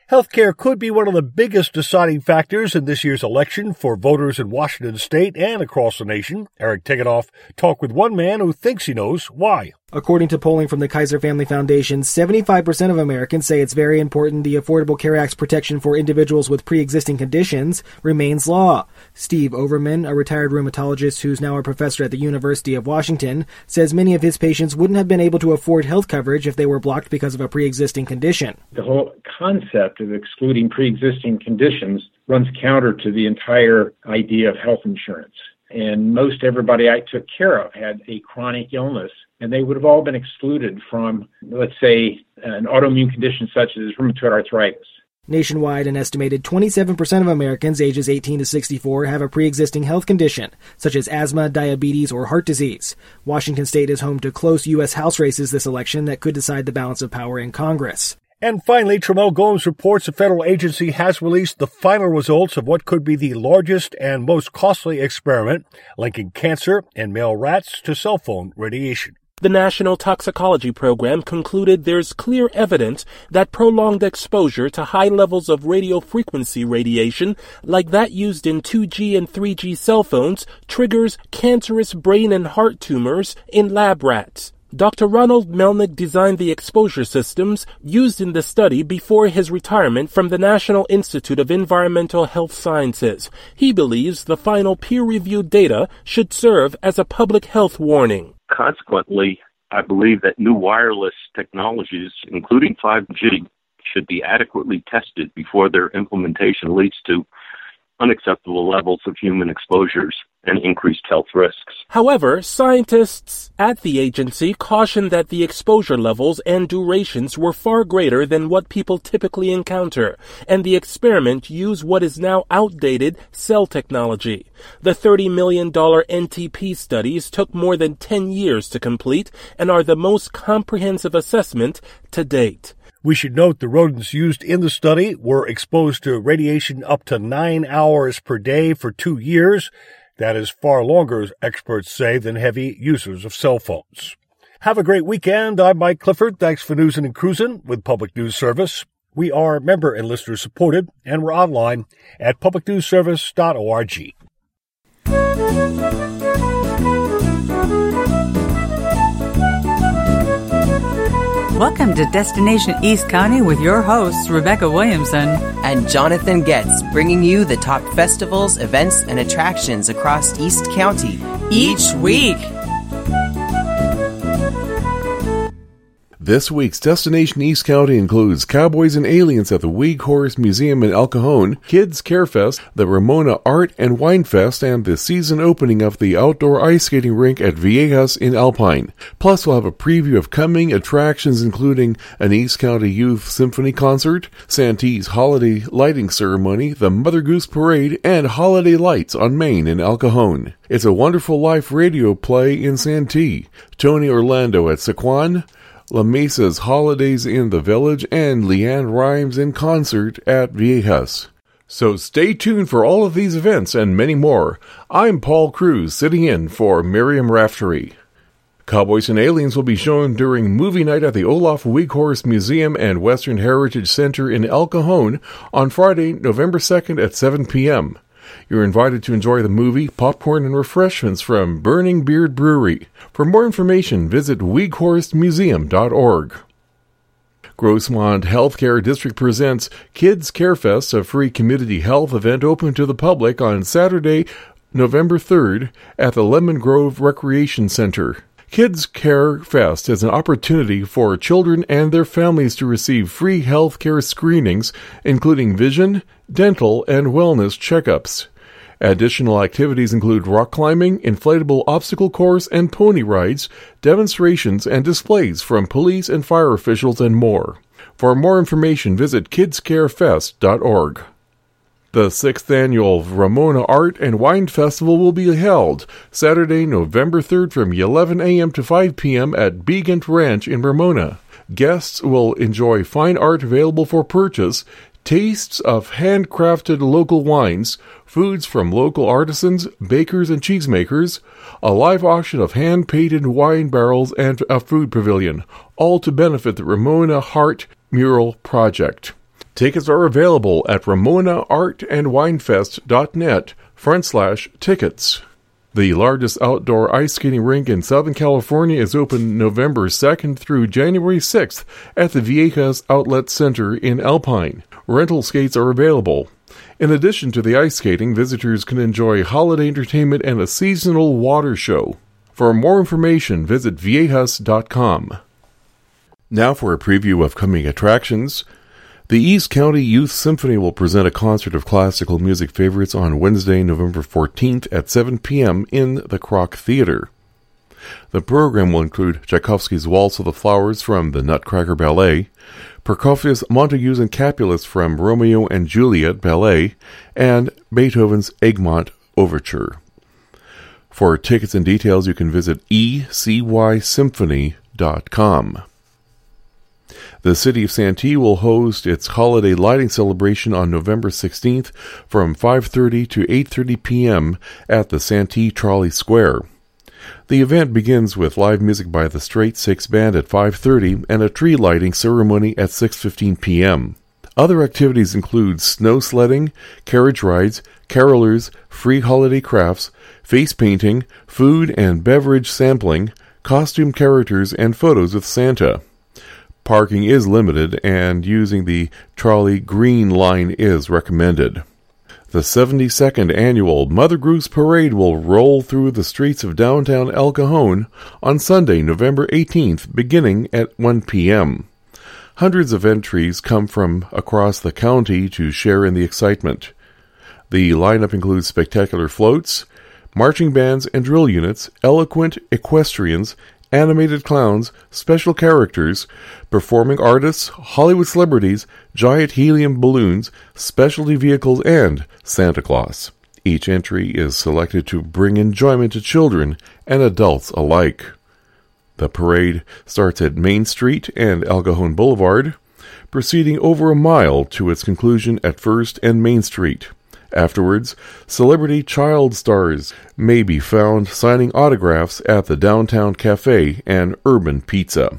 Healthcare could be one of the biggest deciding factors in this year's election for voters in Washington state and across the nation. Eric Tegethoff talked with one man who thinks he knows why. According to polling from the Kaiser Family Foundation, 75% of Americans say it's very important the Affordable Care Act's protection for individuals with pre-existing conditions remains law. Steve Overman, a retired rheumatologist who's now a professor at the University of Washington, says many of his patients wouldn't have been able to afford health coverage if they were blocked because of a pre-existing condition. The whole concept of excluding pre-existing conditions runs counter to the entire idea of health insurance. And most everybody I took care of had a chronic illness, and they would have all been excluded from, let's say, an autoimmune condition such as rheumatoid arthritis. Nationwide, an estimated 27% of Americans ages 18 to 64 have a pre-existing health condition, such as asthma, diabetes, or heart disease. Washington state is home to close U.S. House races this election that could decide the balance of power in Congress. And finally, Tramel Gomes reports a federal agency has released the final results of what could be the largest and most costly experiment linking cancer in male rats to cell phone radiation. The National Toxicology Program concluded there's clear evidence that prolonged exposure to high levels of radiofrequency radiation, like that used in 2G and 3G cell phones, triggers cancerous brain and heart tumors in lab rats. Dr. Ronald Melnick designed the exposure systems used in the study before his retirement from the National Institute of Environmental Health Sciences. He believes the final peer-reviewed data should serve as a public health warning. Consequently, I believe that new wireless technologies, including 5G, should be adequately tested before their implementation leads to unacceptable levels of human exposures and increased health risks. However, scientists at the agency caution that the exposure levels and durations were far greater than what people typically encounter, and the experiment used what is now outdated cell technology. The $30 million NTP studies took more than 10 years to complete and are the most comprehensive assessment to date. We should note the rodents used in the study were exposed to radiation up to 9 hours per day for 2 years. That is far longer, experts say, than heavy users of cell phones. Have a great weekend. I'm Mike Clifford. Thanks for Newsin' and Cruisin' with Public News Service. We are member and listener supported, and we're online at publicnewsservice.org. Welcome to Destination East County with your hosts, Rebecca Williamson and Jonathan Getz, bringing you the top festivals, events, and attractions across East County each week. This week's Destination East County includes Cowboys and Aliens at the Weghorst Museum in El Cajon, Kids Care Fest, the Ramona Art and Wine Fest, and the season opening of the outdoor ice skating rink at Viejas in Alpine. Plus, we'll have a preview of coming attractions including an East County Youth Symphony concert, Santee's Holiday Lighting Ceremony, the Mother Goose Parade, and Holiday Lights on Main in El Cajon. It's a Wonderful Life radio play in Santee, Tony Orlando at Sequan, La Mesa's Holidays in the Village, and Leanne Rhymes in concert at Viejas. So stay tuned for all of these events and many more. I'm Paul Cruz, sitting in for Miriam Raftery. Cowboys and Aliens will be shown during movie night at the Olaf Weghorst Museum and Western Heritage Center in El Cajon on Friday, November 2nd at 7 p.m. You're invited to enjoy the movie, popcorn, and refreshments from Burning Beard Brewery. For more information, visit weghorstmuseum.org. Grossmont Healthcare District presents Kids Care Fest, a free community health event open to the public on Saturday, November 3rd at the Lemon Grove Recreation Center. Kids Care Fest is an opportunity for children and their families to receive free health care screenings, including vision, dental, and wellness checkups. Additional activities include rock climbing, inflatable obstacle course, and pony rides, demonstrations and displays from police and fire officials, and more. For more information, visit kidscarefest.org. The 6th annual Ramona Art and Wine Festival will be held Saturday, November 3rd from 11 a.m. to 5 p.m. at Begant Ranch in Ramona. Guests will enjoy fine art available for purchase, tastes of handcrafted local wines, foods from local artisans, bakers, and cheesemakers, a live auction of hand-painted wine barrels, and a food pavilion, all to benefit the Ramona Heart Mural Project. Tickets are available at ramonaartandwinefest.net/tickets. The largest outdoor ice skating rink in Southern California is open November 2nd through January 6th at the Viejas Outlet Center in Alpine. Rental skates are available. In addition to the ice skating, visitors can enjoy holiday entertainment and a seasonal water show. For more information, visit viejas.com. Now for a preview of coming attractions. The East County Youth Symphony will present a concert of classical music favorites on Wednesday, November 14th at 7 p.m. in the Kroc Theater. The program will include Tchaikovsky's Waltz of the Flowers from the Nutcracker Ballet, Prokofiev's Montagues and Capulets from Romeo and Juliet Ballet, and Beethoven's Egmont Overture. For tickets and details, you can visit eCysymphony.com. The City of Santee will host its holiday lighting celebration on November 16th from 5:30 to 8:30 p.m. at the Santee Trolley Square. The event begins with live music by the Straight Six Band at 5:30 and a tree lighting ceremony at 6:15 p.m. Other activities include snow sledding, carriage rides, carolers, free holiday crafts, face painting, food and beverage sampling, costume characters, and photos with Santa. Parking is limited, and using the trolley green line is recommended. The 72nd annual Mother Goose Parade will roll through the streets of downtown El Cajon on Sunday, November 18th, beginning at 1 p.m. Hundreds of entries come from across the county to share in the excitement. The lineup includes spectacular floats, marching bands and drill units, eloquent equestrians, animated clowns, special characters, performing artists, Hollywood celebrities, giant helium balloons, specialty vehicles, and Santa Claus. Each entry is selected to bring enjoyment to children and adults alike. The parade starts at Main Street and El Cajon Boulevard, proceeding over a mile to its conclusion at 1st and Main Street. Afterwards, celebrity child stars may be found signing autographs at the Downtown Cafe and Urban Pizza.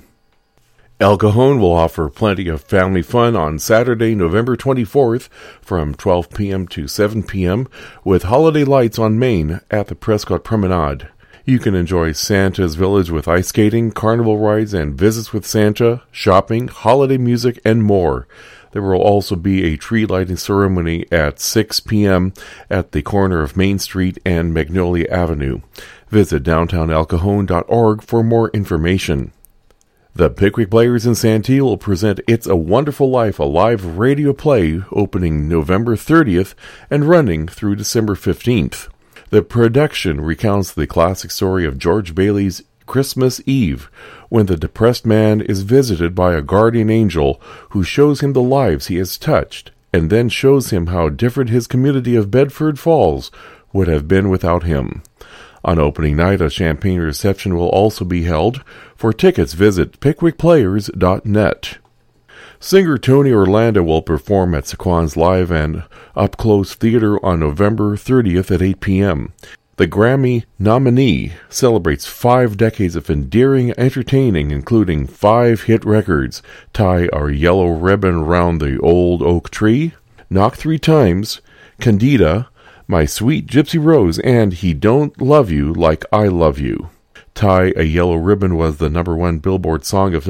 El Cajon will offer plenty of family fun on Saturday, November 24th from 12 p.m. to 7 p.m. with holiday lights on Main at the Prescott Promenade. You can enjoy Santa's Village with ice skating, carnival rides, and visits with Santa, shopping, holiday music, and more. There will also be a tree lighting ceremony at 6 p.m. at the corner of Main Street and Magnolia Avenue. Visit downtownelcajon.org for more information. The Pickwick Players in Santee will present It's a Wonderful Life, a live radio play opening November 30th and running through December 15th. The production recounts the classic story of George Bailey's Christmas Eve, when the depressed man is visited by a guardian angel who shows him the lives he has touched, and then shows him how different his community of Bedford Falls would have been without him. On opening night, a champagne reception will also be held. For tickets, visit pickwickplayers.net. Singer Tony Orlando will perform at Saquon's Live and Up Close Theater on November 30th at 8 p.m. The Grammy nominee celebrates 5 decades of endearing entertaining, including 5 hit records, Tie a Yellow Ribbon Round the Old Oak Tree, Knock 3 Times, Candida, My Sweet Gypsy Rose, and He Don't Love You Like I Love You. Tie a Yellow Ribbon was the #1 Billboard song of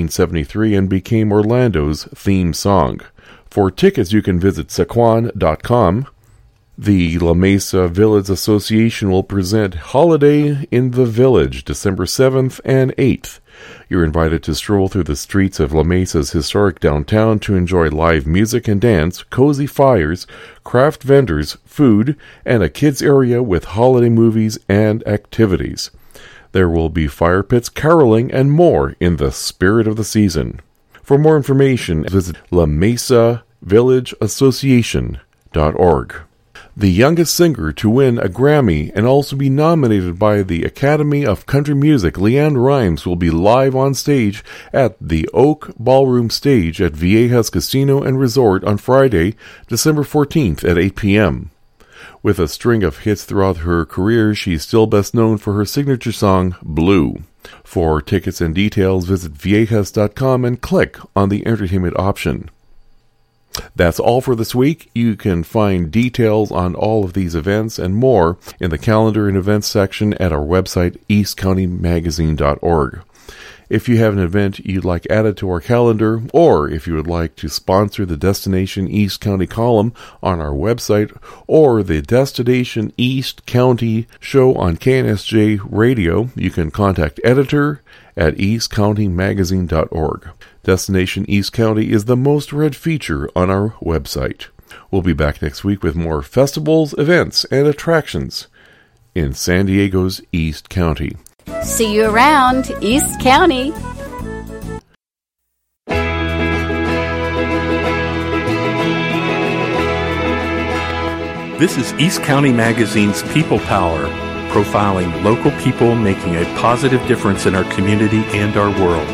1973 and became Orlando's theme song. For tickets, you can visit Saquon.com. The La Mesa Village Association will present Holiday in the Village December 7th and 8th. You're invited to stroll through the streets of La Mesa's historic downtown to enjoy live music and dance, cozy fires, craft vendors, food, and a kids area with holiday movies and activities. There will be fire pits, caroling, and more in the spirit of the season. For more information, visit LaMesaVillageAssociation.org. The youngest singer to win a Grammy and also be nominated by the Academy of Country Music, Leanne Rimes, will be live on stage at the Oak Ballroom Stage at Viejas Casino and Resort on Friday, December 14th at 8 p.m. With a string of hits throughout her career, she's still best known for her signature song, Blue. For tickets and details, visit viejas.com and click on the entertainment option. That's all for this week. You can find details on all of these events and more in the calendar and events section at our website, eastcountymagazine.org. If you have an event you'd like added to our calendar, or if you would like to sponsor the Destination East County column on our website, or the Destination East County show on KNSJ Radio, you can contact editor at eastcountymagazine.org. Destination East County is the most read feature on our website. We'll be back next week with more festivals, events, and attractions in San Diego's East County. See you around East County. This is East County Magazine's People Power, profiling local people making a positive difference in our community and our world.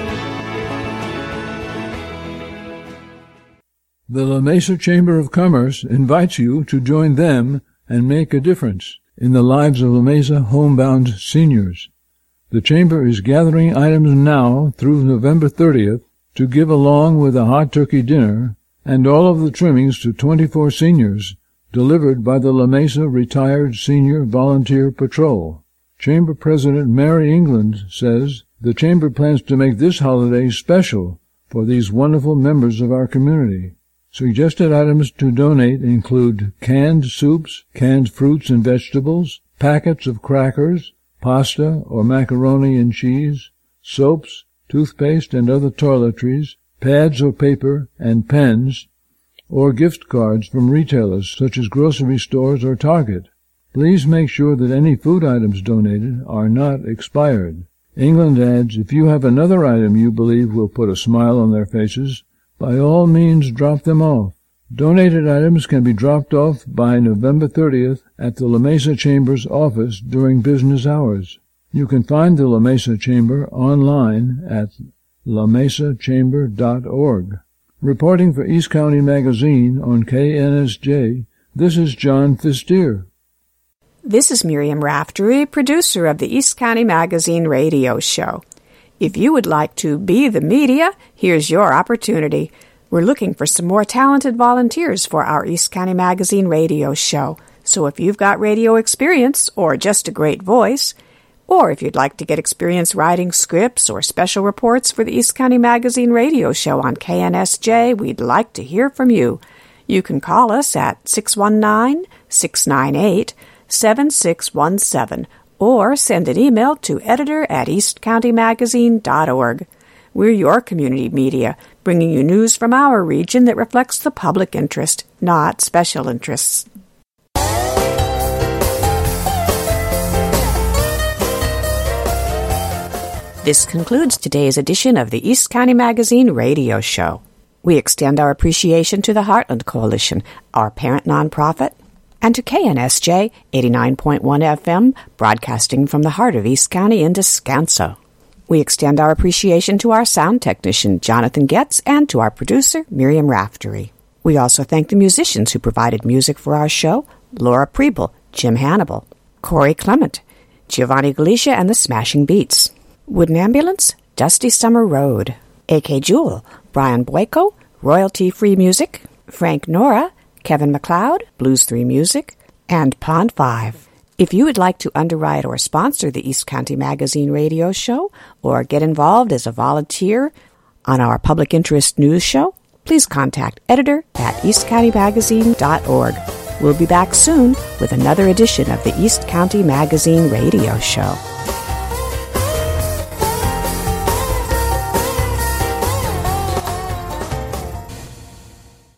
The La Mesa Chamber of Commerce invites you to join them and make a difference in the lives of La Mesa homebound seniors. The Chamber is gathering items now through November 30th to give along with a hot turkey dinner and all of the trimmings to 24 seniors delivered by the La Mesa Retired Senior Volunteer Patrol. Chamber President Mary England says the Chamber plans to make this holiday special for these wonderful members of our community. Suggested items to donate include canned soups, canned fruits and vegetables, packets of crackers, pasta or macaroni and cheese, soaps, toothpaste and other toiletries, pads or paper and pens, or gift cards from retailers such as grocery stores or Target. Please make sure that any food items donated are not expired. England adds, if you have another item you believe will put a smile on their faces, by all means drop them off. Donated items can be dropped off by November 30th at the La Mesa Chamber's office during business hours. You can find the La Mesa Chamber online at lamesachamber.org. Reporting for East County Magazine on KNSJ, this is John Fistier. This is Miriam Raftery, producer of the East County Magazine radio show. If you would like to be the media, here's your opportunity. We're looking for some more talented volunteers for our East County Magazine radio show. So if you've got radio experience or just a great voice, or if you'd like to get experience writing scripts or special reports for the East County Magazine radio show on KNSJ, we'd like to hear from you. You can call us at 619-698-7617 or send an email to editor@eastcountymagazine.org. We're your community media, bringing you news from our region that reflects the public interest, not special interests. This concludes today's edition of the East County Magazine radio show. We extend our appreciation to the Heartland Coalition, our parent nonprofit, and to KNSJ 89.1 FM, broadcasting from the heart of East County in Descanso. We extend our appreciation to our sound technician, Jonathan Getz, and to our producer, Miriam Raftery. We also thank the musicians who provided music for our show, Laura Preble, Jim Hannibal, Corey Clement, Giovanni Galicia and the Smashing Beats, Wooden Ambulance, Dusty Summer Road, A.K. Jewel, Brian Boyko, Royalty Free Music, Frank Nora, Kevin McLeod, Blues 3 Music, and Pond 5. If you would like to underwrite or sponsor the East County Magazine radio show or get involved as a volunteer on our public interest news show, please contact editor@eastcountymagazine.org. We'll be back soon with another edition of the East County Magazine radio show.